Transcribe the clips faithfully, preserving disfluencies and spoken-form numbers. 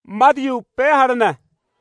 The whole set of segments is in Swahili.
Matthew pe harana.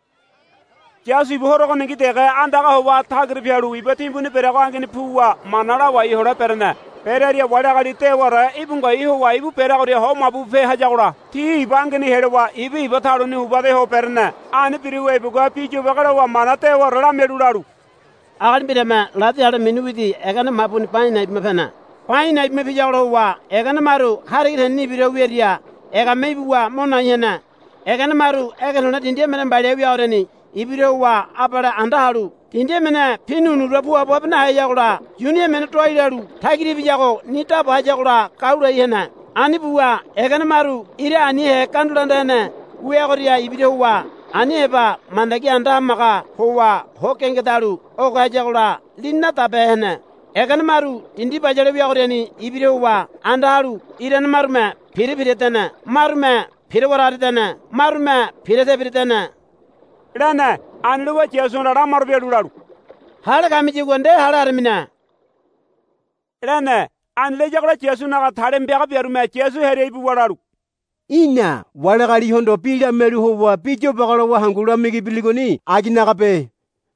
Jasu buhoro ngi tege andaga howa thagri biaru ibati buni perego angini puwa manara wa ihora perna. Pereria wada gali te wara ibunga iho wa ibu peragori ho mabu fe hajagura. Ti ibangini hedwa ibi ibatharu ni ubade ho perna. Ani piriwe buga piju bagara wa manate wara meduraru. Agan bidama lati hada minuwidi egana mapuni paina ibmefena. Paina ibmefijagura wa egana maru hari henni bireweria ega mebiwa mona yena. Egana maru egana na tindie mena mbale wi awreni ibirewa abara andaharu. Tindie mena pinunu rabu abo na hayagura. Junie mena toilaru tagiri bijago nita bajagura kaura yena. Ani buwa egana maru ire ani he kandulanda ne weagoria ibirewa. Ani eba mandagi anda maka howa hokenge daru oga jagura linna tabehne egan maru tindi bajale wiagoreni ibirewa andaru iren marme pire pire tana marme pire warare tana marme pire te pire tana rana anluwa chesun rara marbe duraru hala kamiji gonde hala armina rana anle jagura chesun na thare mbega berume chesu here ibu wararu ina wala gali hondo pilya meru howa pijo bagalo wa hangula migi biligoni agina kape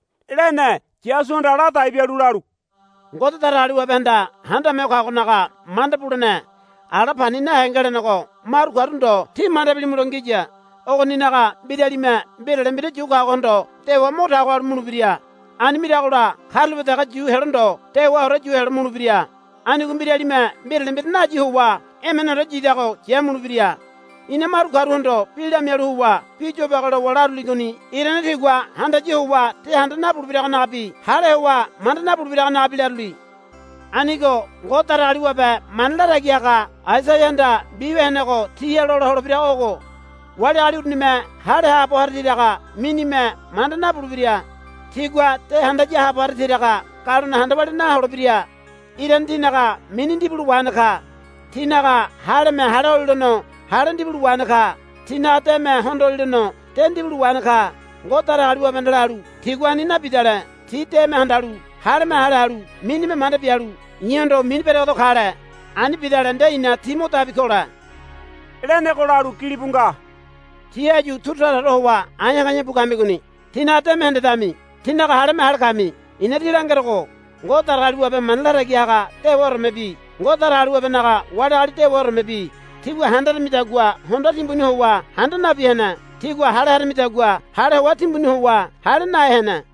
rene chesun rara tai beruraru ngoto tarari wa benda handa me kwa kunaka manda purune ara pani na hengere nako maru garundo ti manda bili mulongija ogo ninaka bidali me bidale mbide juga kondo te wa mota kwa mulubiria ani midakula harlu betaka ju herondo te wa hora ju hero mulubiria ani kumbidali me bidale mbide na ju wa emena ro jidako je mulubiria ina maru garundo pilda meru wa pijo bagalo walaru ligoni irene tigwa handa jiwa te handa na bulbira na bi hare wa manda na bulbira na bi larli anigo ngotara aliwa ba manla ragiaka aisa yanda biwe neko tiyelo lo bira ogo wali ali unime hare ha bo hardiraka minime manda na bulbira tigwa te handa ji ha bo hardiraka karuna handa wali na holbira iren tinaka minindi bulwanaka tinaka hare me hare oldono haran dibul wanaka tina teme hondolino ten dibul wanaka ngotara aliwa bendalaru tigwani na bidale ti teme handaru harme hararu minime manda biaru nyondo min bere do khare ani bidale nde ina timota bikola rene kolaru kilibunga tiaju tutra rowa anya kanya bukambiguni tina teme handami tina ka harme harkami ina dilangero ngotara aliwa be manlara giaga te wormebi ngotara aliwa benaka wada ali te wormebi tigwa handa mitagwa honda timbuni howa handa na bihena tigwa hare hare mitagwa hare wa timbuni howa hare na hena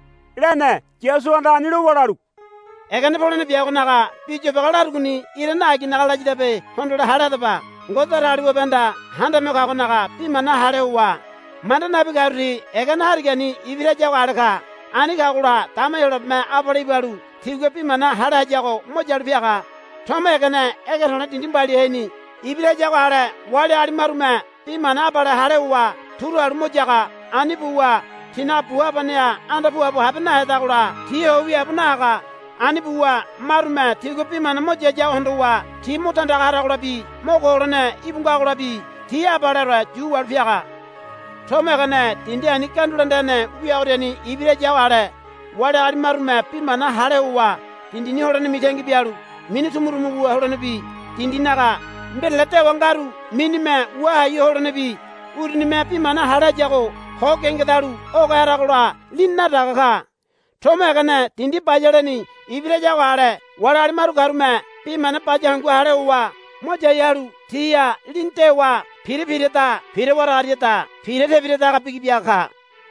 rene chesu anda niru wararu egane polene biago naga pijo bagalaru guni irena agi naga lajida be honda hare daba ngoda raru benda handa me ka naga pimana hare wa manda na bigari egane hargani ibira jago arka ani ga gura tama yoro me abari baru tigwa pimana hare jago mojar biaga tama egane egane na tindimbali heni ibira jago hare wali ari marume pimana bara hare wa turu arumo jaga ani buwa tina buwa bania anda buwa bu habna hedagura tiyo wi abna ga ani buwa marume tigo pimana moja jago hondo wa ti mutanda hare gura bi mogorone ibunga gura bi ti abara ra juwa fiaga tome gane tindi ani kandulanda ne wi awreni ibira jago hare wali ari marume pimana hare wa tindi ni horone mitengi biaru minitu murumu buwa horone bi tindi naga mbelete wangaru minime wa yoro nabi urni me pi mana hara jago hokenge daru o gara gura linna daga tome gane tindi pajarani ibire jago hare warari maru garume pi mana pajangu hare wa moja yaru tiya linte wa pire pire ta pire warari ta pire te pire ta ka pigi biaka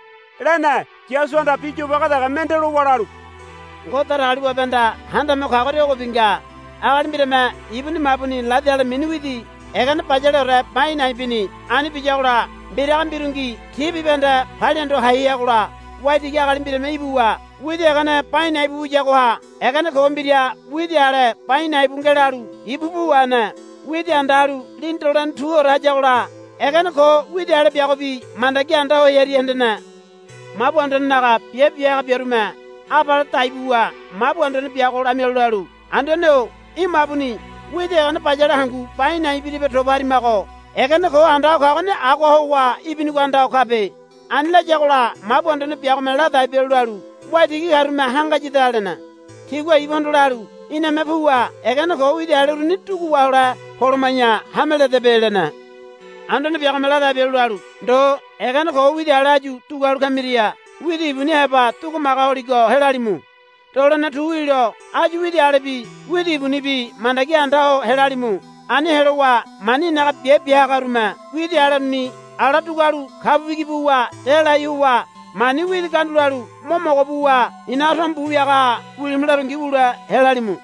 rene chesu anda pijo baga daga mendero wararu ngotara ali wa benda handa me khagore go binga awan birema ibuni mabuni ladala minuwidi egan pajale re paina ibini ani bijawra biram birungi tibi benda halendo hayagura wadi gagal birema ibuwa widi egan paina ibu jagwa egan ko mbiria widi are paina ibungelaru ibubuwa na widi andaru lintoran tuo rajawra egan ko widi are biagobi mandagi anda o yeri endena mabu andana ga pie pie biaruma abar taibuwa mabu andana biagora melaru andano imabuni wide on pajara hangu paina ibini be tobari mako egane ko anda ko ne ako wa ibini ko anda ko be anla jagula mabondo ne biago mela da be laru wadi gi harma hanga jidalena tigwa ibondo laru ina mebuwa egane ko wide laru ni tugu wala hormanya hamele de belena ando ne biago mela da be laru do egana ko widi alaju tugaru kamiria widi ibuni heba tuku maga holigo helalimu tolana tuwilo aju widi alebi widi ibuni bi mandagi andao helalimu ani helowa mani naga bie bie garuma widi alani ala tugaru kabugibuwa elayuwa mani widi kandularu momogobuwa inatombu yaga wilimlaru wula helalimu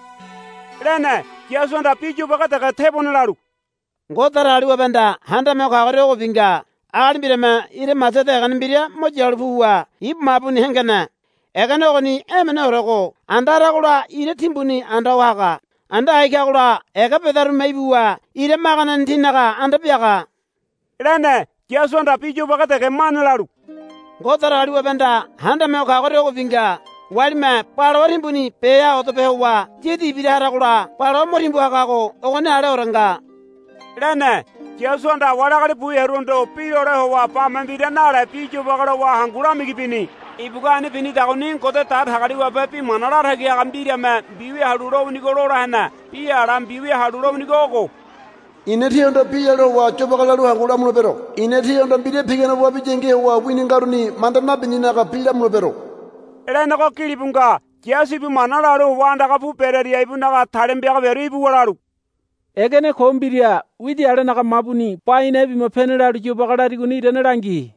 lene kiasonda piju bakata ka tebonalaru ngotarali wabanda handa me kagare go vinga alimbirema ire matete ganimbiria mojalfuwa ibmabuni hengana egana goni emene orogo andara gura ire timbuni anda waga anda aika gura ega pedaru maibuwa ire magana ntinaga anda biaga lene kiasonda piju bakata ke manalaru ngotarali wabanda handa me kagare go vinga walima palo rimbuni peya otopewa jedi bidara gura palo morimbu akago ogone ale oranga lene kiasonda walagali buyerundo piyore howa pamambida nale piju bakara wa hangura migibini ibugani bini dagoni kote tar hagari wa bepi manara hagi agambira me biwi haduro nigorora hana piya ram biwi haduro nigogo ineti ondo piyero wa chobakala ru hangura mulobero ineti ondo bide pigena wa bijenge wa winingaruni mandana binina ka pila mulobero lene ko kilibunga kiasi bi manara ro wanda ka pu pereria ibuna ka tharembia ka beru ibu wararu egene kombiria widi ale naga mabuni paine bi mapenera ru bakala riguni denerangi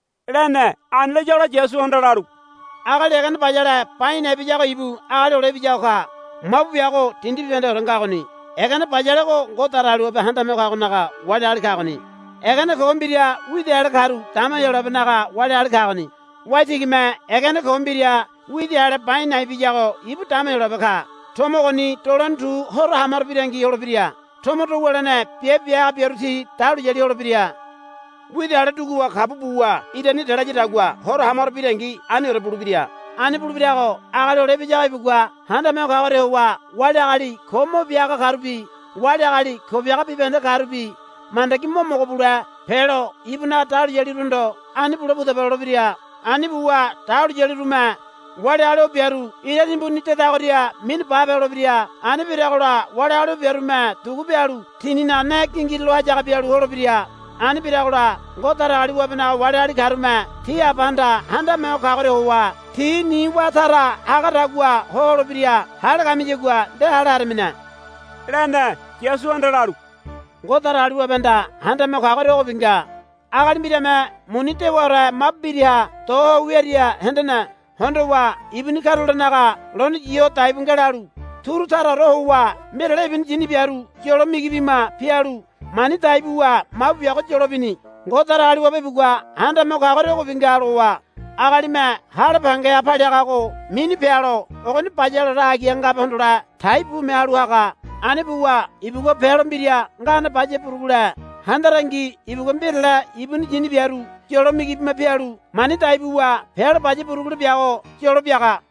lene anle jara jesu ondararu agale egane bajara paine bi jago ibu agale ole bi jago ka mabu yago tindi bi bende oranga goni egane bajara ko ngotaralu be handa me ka naga wali al ka goni egane kombiria widi ale karu tama yoro be naga wali al ka goni wati gime egane kombiria widi ale paine bi jago ibu tama yoro be ka tomo goni torontu horo hamar birangi yoro biria tomo to wolane pie pie bieruti talu jeli yoro biria widi ale duguwa kabubuwa idani daraji dagwa horo hamar birangi ani yoro buru biria ani buru biria ko agale ole bi jago bugwa handa me ka gore wa wali ali komo biaga karubi wali ali ko biaga bibende karubi mandaki momo ko bura pero ibuna talu jeli rundo ani buru buda boro biria ani buwa talu jeli ruma wale alo biaru ire nimbuni teta goria min babe ro biria ani biria gora wale alo biaru ma tugu biaru tinina na kingilo aja biaru horo biria ani biria gora ngotara ali wabna wale ali garuma tia banda handa me ka gore huwa tini watara agara gwa horo biria hala kamije gwa de hala armina lene kiasu ondararu ngotara ali wabanda handa me ka gore obinga agali biria me munite wara mabbiria to weria hendana hondo wa ibni karula naga loni jiyo taibun gararu turu tara roho wa merele ibni jini biaru jolo migibima piaru mani taibu wa mabu yako jolo bini ngotara ali wa bebugwa handa mo kagore ko bingaro wa agali me har bange ya pali ako mini piaro ogoni pajalo ragi anga bandura taibu me aru aga ani buwa ibugo pero mbiria ngana baje purugula handarangi ibugo mbirla ibni jini biaru jolo migibima piaru mani taibu wa pero baje purugula biago jolo biaga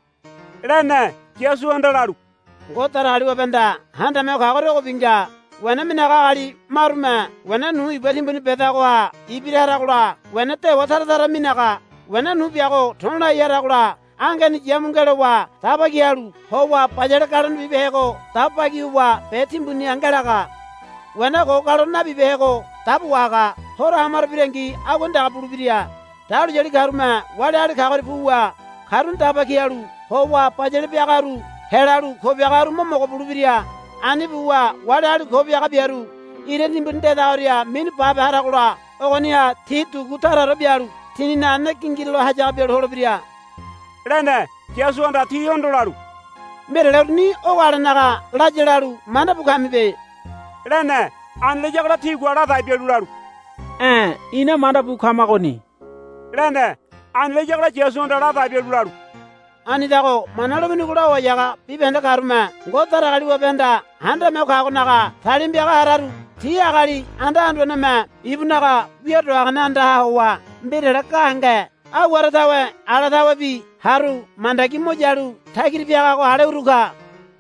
lene kiasu ondararu ngotara ali wa benda handa me kagore ko binga wana mina gali maruma wana nu ibali mbuni beta kwa ibirara kula wana te watara tara mina ka wana nu biago tona yara kula angani jamungere wa tabagi alu howa pajara karan bibego tabagi wa petimbuni angara ka wana ko karon na bibego tabuwa ka hora hamar birengi agonda kapuru biria talu jeli karuma wale ali kagore buwa karun tabagi alu howa pajara biagaru heraru ko biagaru momo ko buru biria ani buwa wale ali ko biaga biaru ire nimbunde daoria min baba harakula ogonia titu gutara ro biaru tinina na kingilo haja biaru horo biria lene kiasu onda ti ondolaru merele ni o wala naga lajelaru manda bukami be lene anle jagla ti gwara ta biaru eh ina manda bukama goni lene anle jagla kiasu onda la ta biaru ani dago manalo mini kula wajaga bibenda karuma ngotara gali wabenda handa me ka naga talimbi aga hararu tiya gali anda ando na ma ibnaga biedo aga anda hawa mbere kanga awara tawe ala tawe bi haru mandaki mojaru tagir biaga ko hale uruga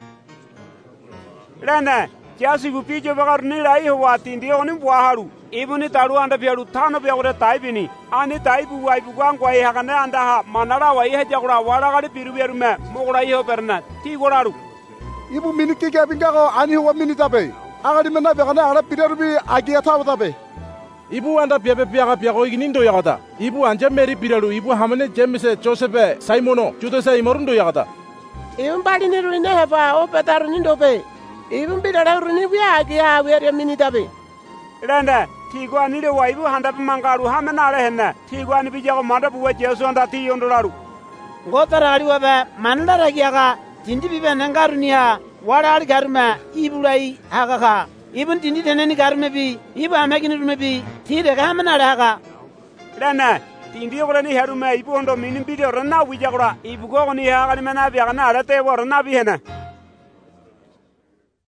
lene kiasi gu pijo bagar ni rai huwa tindi oni bwa haru ibuni taru anda biaru thano biagore taibini ani taibu wai bugwan kwai hagane anda ha manara wai ha jagura wara gali piru biaru me mogura iho perna ti goraru ibu miniki ke binga ko ani huwa minita be agadi mena be kana ara pidaru bi agia taw tabe ibu anda piape piaga piago iginindo yagata. Ibu anja Mary piralu ibu hamane James Joseph Simono Judas imorundo yagata. Ibu bali ni ruine heva o petaru nindo be. Ibu bidara runi bia kia were minita be. Rende tigwa ni le wa ibu handa mangaru hamana le henna. Tigwa ni bijago manda buwe Jesu anda ti yondolaru. Ngotara ali wabe manlara kiaga tindi bibe nangaru niya wala ali garma ibulai hagaka. Ibun tindi teneni garme bi ibu amegini rume bi tide hamana le haga. Rende tindi yogora ni herume ibu ondo minin bidio rana wijagora ibu gogo ni haga ni mena biaga na ala te wora na bi henna.